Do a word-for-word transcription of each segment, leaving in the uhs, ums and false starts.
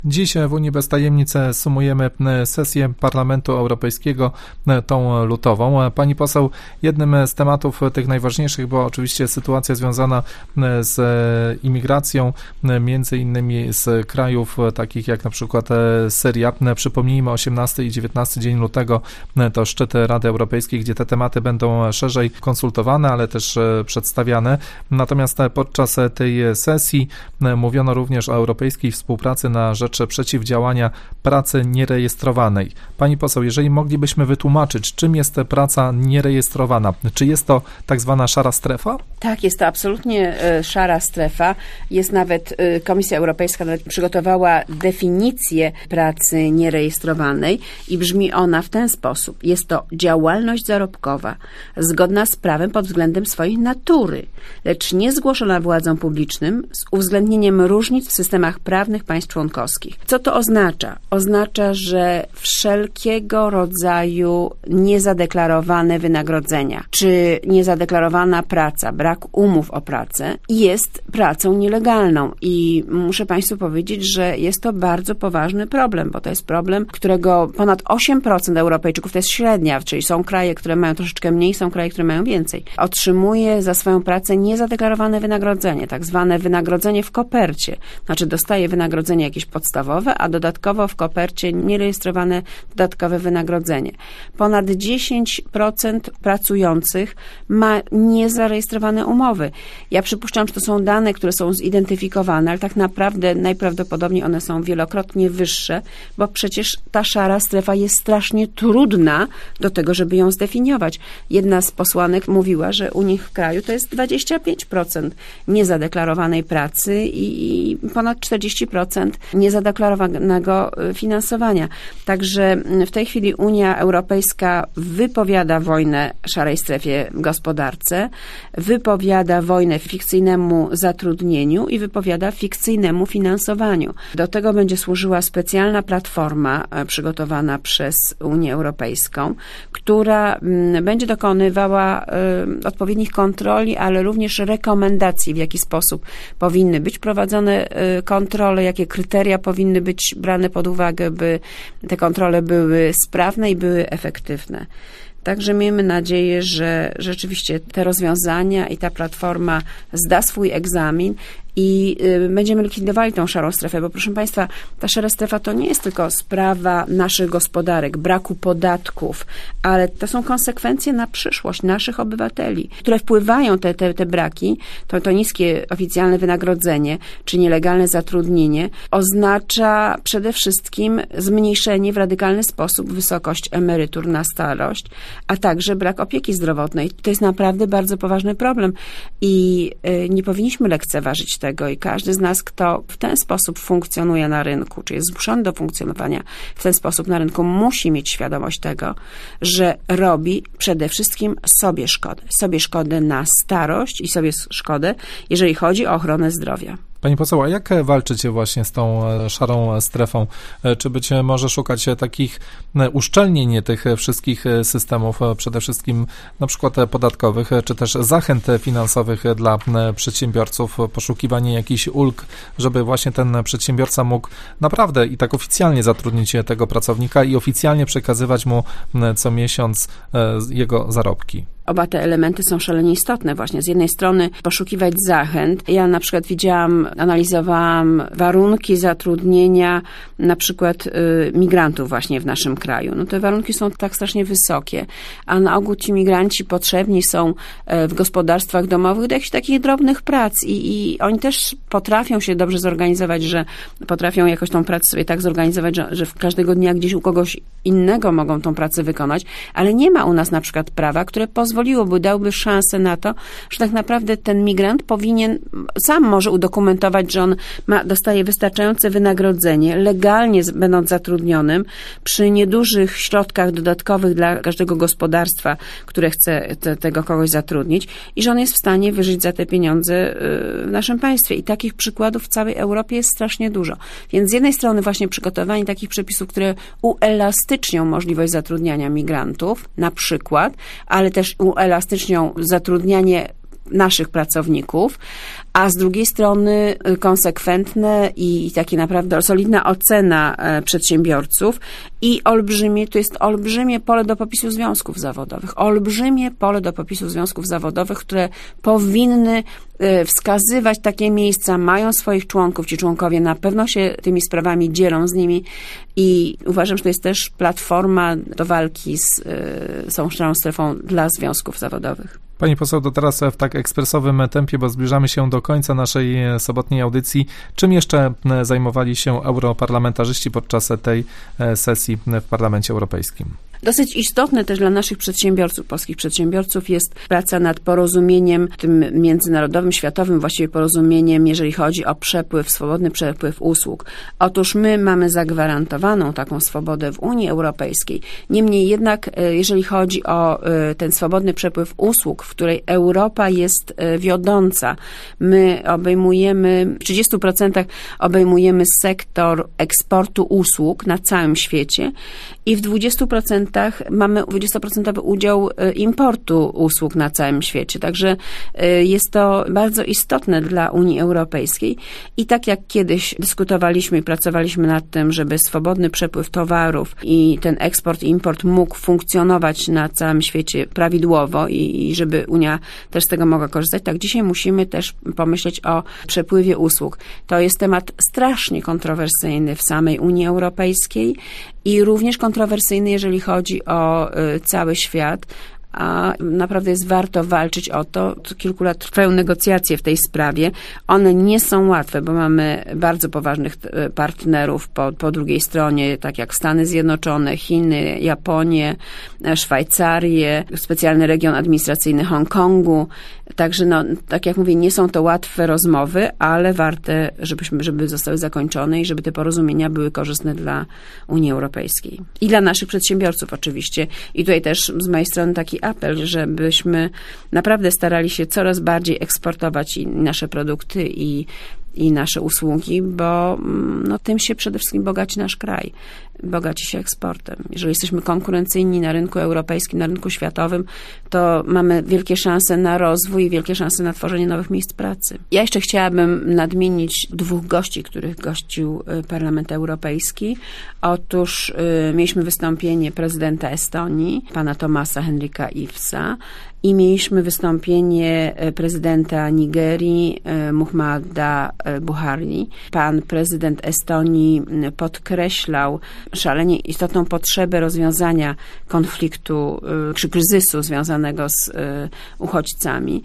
Dziś w Unii bez tajemnic sumujemy sesję Parlamentu Europejskiego, tą lutową. Pani poseł, jednym z tematów tych najważniejszych była oczywiście sytuacja związana z imigracją, między innymi z krajów takich jak na przykład Syria. Przypomnijmy, osiemnasty i dziewiętnasty dzień lutego to szczyt Rady Europejskiej, gdzie te tematy będą szerzej konsultowane, ale też przedstawiane. Natomiast podczas tej sesji mówiono również o europejskiej współpracy na rzecz przeciwdziałania pracy nierejestrowanej. Pani poseł, jeżeli moglibyśmy wytłumaczyć, czym jest praca nierejestrowana? Czy jest to tak zwana szara strefa? Tak, jest to absolutnie szara strefa. Jest nawet, Komisja Europejska nawet przygotowała definicję pracy nierejestrowanej i brzmi ona w ten sposób. Jest to działalność zarobkowa, zgodna z prawem pod względem swojej natury, lecz nie zgłoszona władzom publicznym z uwzględnieniem różnic w systemach prawnych państw członkowskich. Co to oznacza? Oznacza, że wszelkiego rodzaju niezadeklarowane wynagrodzenia, czy niezadeklarowana praca, brak umów o pracę jest pracą nielegalną i muszę Państwu powiedzieć, że jest to bardzo poważny problem, bo to jest problem, którego ponad osiem procent Europejczyków, to jest średnia, czyli są kraje, które mają troszeczkę mniej, są kraje, które mają więcej, otrzymuje za swoją pracę niezadeklarowane wynagrodzenie, tak zwane wynagrodzenie w kopercie, znaczy dostaje wynagrodzenie jakieś podstawowe, a dodatkowo w kopercie nierejestrowane dodatkowe wynagrodzenie. Ponad dziesięć procent pracujących ma niezarejestrowane umowy. Ja przypuszczam, że to są dane, które są zidentyfikowane, ale tak naprawdę najprawdopodobniej one są wielokrotnie wyższe, bo przecież ta szara strefa jest strasznie trudna do tego, żeby ją zdefiniować. Jedna z posłanek mówiła, że u nich w kraju to jest dwadzieścia pięć procent niezadeklarowanej pracy i ponad czterdzieści procent niezadeklarowanego finansowania. Także w tej chwili Unia Europejska wypowiada wojnę szarej strefie w gospodarce, wypowiada wojnę fikcyjnemu zatrudnieniu i wypowiada fikcyjnemu finansowaniu. Do tego będzie służyła specjalna platforma przygotowana przez Unię Europejską, która będzie dokonywała odpowiednich kontroli, ale również rekomendacji, w jaki sposób powinny być prowadzone kontrole, jakie kryteria powinny być brane pod uwagę, by te kontrole były sprawne i były efektywne. Także miejmy nadzieję, że rzeczywiście te rozwiązania i ta platforma zda swój egzamin i y, będziemy likwidowali tą szarą strefę, bo proszę Państwa, ta szara strefa to nie jest tylko sprawa naszych gospodarek, braku podatków, ale to są konsekwencje na przyszłość naszych obywateli, które wpływają te, te, te braki, to, to niskie oficjalne wynagrodzenie, czy nielegalne zatrudnienie, oznacza przede wszystkim zmniejszenie w radykalny sposób wysokość emerytur na starość, a także brak opieki zdrowotnej. To jest naprawdę bardzo poważny problem i y, nie powinniśmy lekceważyć tego i każdy z nas, kto w ten sposób funkcjonuje na rynku, czy jest zmuszony do funkcjonowania w ten sposób na rynku, musi mieć świadomość tego, że robi przede wszystkim sobie szkodę. Sobie szkodę na starość i sobie szkodę, jeżeli chodzi o ochronę zdrowia. Pani poseł, a jak walczyć właśnie z tą szarą strefą? Czy być może szukać takich uszczelnień tych wszystkich systemów, przede wszystkim na przykład podatkowych, czy też zachęt finansowych dla przedsiębiorców, poszukiwanie jakichś ulg, żeby właśnie ten przedsiębiorca mógł naprawdę i tak oficjalnie zatrudnić tego pracownika i oficjalnie przekazywać mu co miesiąc jego zarobki? Oba te elementy są szalenie istotne właśnie. Z jednej strony poszukiwać zachęt. Ja na przykład widziałam, analizowałam warunki zatrudnienia na przykład y, migrantów właśnie w naszym kraju. No te warunki są tak strasznie wysokie, a na ogół ci migranci potrzebni są y, w gospodarstwach domowych do jakichś takich drobnych prac i, i oni też potrafią się dobrze zorganizować, że potrafią jakoś tą pracę sobie tak zorganizować, że, że każdego dnia gdzieś u kogoś innego mogą tą pracę wykonać, ale nie ma u nas na przykład prawa, które pozwoliłoby, dałby szansę na to, że tak naprawdę ten migrant powinien, sam może udokumentować, że on ma, dostaje wystarczające wynagrodzenie, legalnie będąc zatrudnionym, przy niedużych środkach dodatkowych dla każdego gospodarstwa, które chce te, tego kogoś zatrudnić i że on jest w stanie wyżyć za te pieniądze w naszym państwie. I takich przykładów w całej Europie jest strasznie dużo. Więc z jednej strony właśnie przygotowanie takich przepisów, które uelastycznią możliwość zatrudniania migrantów, na przykład, ale też uelastycznią zatrudnianie naszych pracowników, a z drugiej strony konsekwentne i takie naprawdę solidna ocena przedsiębiorców i olbrzymie, to jest olbrzymie pole do popisu związków zawodowych. Olbrzymie pole do popisu związków zawodowych, które powinny wskazywać takie miejsca, mają swoich członków, ci członkowie na pewno się tymi sprawami dzielą z nimi i uważam, że to jest też platforma do walki z tą szarą strefą dla związków zawodowych. Pani poseł, to teraz w tak ekspresowym tempie, bo zbliżamy się do końca naszej sobotniej audycji. Czym jeszcze zajmowali się europarlamentarzyści podczas tej sesji w Parlamencie Europejskim? Dosyć istotne też dla naszych przedsiębiorców, polskich przedsiębiorców jest praca nad porozumieniem tym międzynarodowym, światowym właściwie porozumieniem, jeżeli chodzi o przepływ, swobodny przepływ usług. Otóż my mamy zagwarantowaną taką swobodę w Unii Europejskiej. Niemniej jednak, jeżeli chodzi o ten swobodny przepływ usług, w której Europa jest wiodąca, my obejmujemy, w trzydziestu procentach obejmujemy sektor eksportu usług na całym świecie i w dwudziestu procentach mamy dwudziestoprocentowy udział importu usług na całym świecie. Także jest to bardzo istotne dla Unii Europejskiej. I tak jak kiedyś dyskutowaliśmy i pracowaliśmy nad tym, żeby swobodny przepływ towarów i ten eksport i import mógł funkcjonować na całym świecie prawidłowo i, i żeby Unia też z tego mogła korzystać, tak dzisiaj musimy też pomyśleć o przepływie usług. To jest temat strasznie kontrowersyjny w samej Unii Europejskiej i również kontrowersyjny, jeżeli chodzi o y, cały świat, a naprawdę jest warto walczyć o to. Od kilku lat trwają negocjacje w tej sprawie. One nie są łatwe, bo mamy bardzo poważnych partnerów po, po drugiej stronie, tak jak Stany Zjednoczone, Chiny, Japonię, Szwajcarię, specjalny region administracyjny Hongkongu. Także, no, tak jak mówię, nie są to łatwe rozmowy, ale warte, żebyśmy, żeby zostały zakończone i żeby te porozumienia były korzystne dla Unii Europejskiej. I dla naszych przedsiębiorców oczywiście. I tutaj też z mojej strony taki apel, żebyśmy naprawdę starali się coraz bardziej eksportować i nasze produkty i, i nasze usługi, bo no, tym się przede wszystkim bogaci nasz kraj. Bogaci się eksportem. Jeżeli jesteśmy konkurencyjni na rynku europejskim, na rynku światowym, to mamy wielkie szanse na rozwój i wielkie szanse na tworzenie nowych miejsc pracy. Ja jeszcze chciałabym nadmienić dwóch gości, których gościł Parlament Europejski. Otóż y, mieliśmy wystąpienie prezydenta Estonii, pana Tomasa Hendrika Ilvesa, i mieliśmy wystąpienie prezydenta Nigerii, Muhammada Buhari. Pan prezydent Estonii podkreślał szalenie istotną potrzebę rozwiązania konfliktu czy kryzysu związanego z uchodźcami.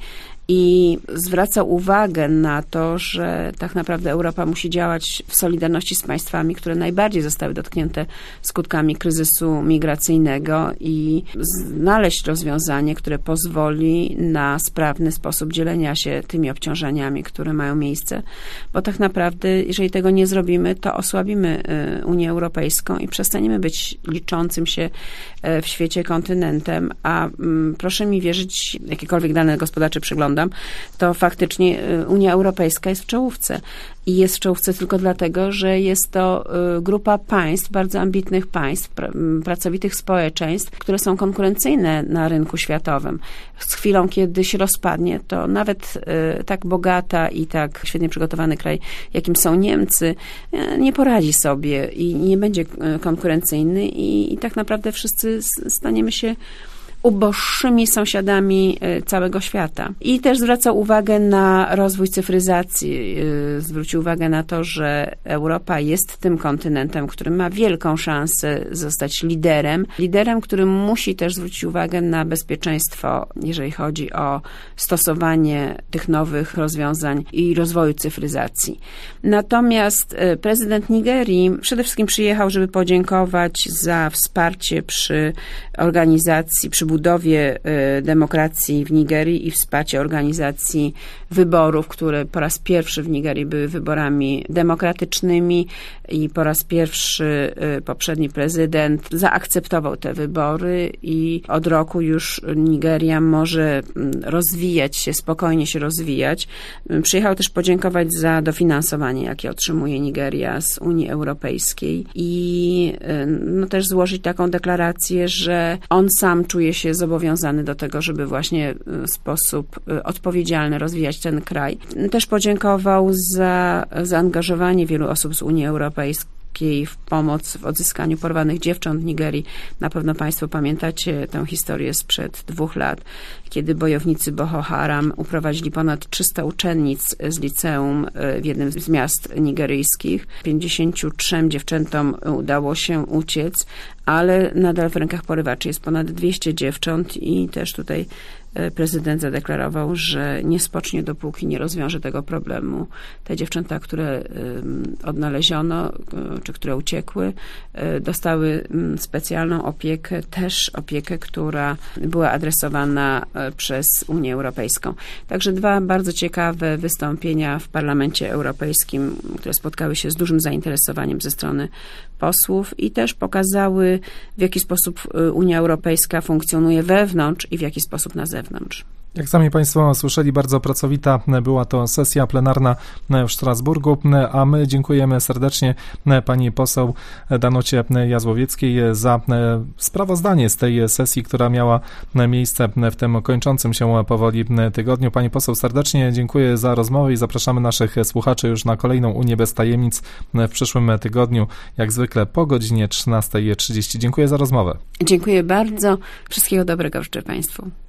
I zwracał uwagę na to, że tak naprawdę Europa musi działać w solidarności z państwami, które najbardziej zostały dotknięte skutkami kryzysu migracyjnego i znaleźć rozwiązanie, które pozwoli na sprawny sposób dzielenia się tymi obciążeniami, które mają miejsce, bo tak naprawdę, jeżeli tego nie zrobimy, to osłabimy Unię Europejską i przestaniemy być liczącym się w świecie kontynentem, a proszę mi wierzyć, jakiekolwiek dane gospodarcze przyglądam, to faktycznie Unia Europejska jest w czołówce. I jest w czołówce tylko dlatego, że jest to grupa państw, bardzo ambitnych państw, pracowitych społeczeństw, które są konkurencyjne na rynku światowym. Z chwilą, kiedy się rozpadnie, to nawet tak bogata i tak świetnie przygotowany kraj, jakim są Niemcy, nie poradzi sobie i nie będzie konkurencyjny i, i tak naprawdę wszyscy staniemy się uboższymi sąsiadami całego świata. I też zwracał uwagę na rozwój cyfryzacji. Zwrócił uwagę na to, że Europa jest tym kontynentem, który ma wielką szansę zostać liderem. Liderem, który musi też zwrócić uwagę na bezpieczeństwo, jeżeli chodzi o stosowanie tych nowych rozwiązań i rozwoju cyfryzacji. Natomiast prezydent Nigerii przede wszystkim przyjechał, żeby podziękować za wsparcie przy organizacji, przy budowie demokracji w Nigerii i wsparcie organizacji wyborów, które po raz pierwszy w Nigerii były wyborami demokratycznymi i po raz pierwszy poprzedni prezydent zaakceptował te wybory i od roku już Nigeria może rozwijać się, spokojnie się rozwijać. Przyjechał też podziękować za dofinansowanie, jakie otrzymuje Nigeria z Unii Europejskiej i no, też złożyć taką deklarację, że on sam czuje się zobowiązany do tego, żeby właśnie w sposób odpowiedzialny rozwijać ten kraj. Też podziękował za zaangażowanie wielu osób z Unii Europejskiej w pomoc w odzyskaniu porwanych dziewcząt w Nigerii. Na pewno Państwo pamiętacie tę historię sprzed dwóch lat, kiedy bojownicy Boko Haram uprowadzili ponad trzysta uczennic z liceum w jednym z miast nigeryjskich. pięćdziesięciu trzem dziewczętom udało się uciec, ale nadal w rękach porywaczy jest ponad dwieście dziewcząt i też tutaj prezydent zadeklarował, że nie spocznie, dopóki nie rozwiąże tego problemu. Te dziewczęta, które odnaleziono, czy które uciekły, dostały specjalną opiekę, też opiekę, która była adresowana przez Unię Europejską. Także dwa bardzo ciekawe wystąpienia w Parlamencie Europejskim, które spotkały się z dużym zainteresowaniem ze strony posłów i też pokazały, w jaki sposób Unia Europejska funkcjonuje wewnątrz i w jaki sposób na zewnątrz. Jak sami Państwo słyszeli, bardzo pracowita była to sesja plenarna w Strasburgu, a my dziękujemy serdecznie pani poseł Danucie Jazłowieckiej za sprawozdanie z tej sesji, która miała miejsce w tym kończącym się powoli tygodniu. Pani poseł, serdecznie dziękuję za rozmowę i zapraszamy naszych słuchaczy już na kolejną Unię bez tajemnic w przyszłym tygodniu, jak zwykle po godzinie trzynastej trzydzieści. Dziękuję za rozmowę. Dziękuję bardzo. Wszystkiego dobrego życzę Państwu.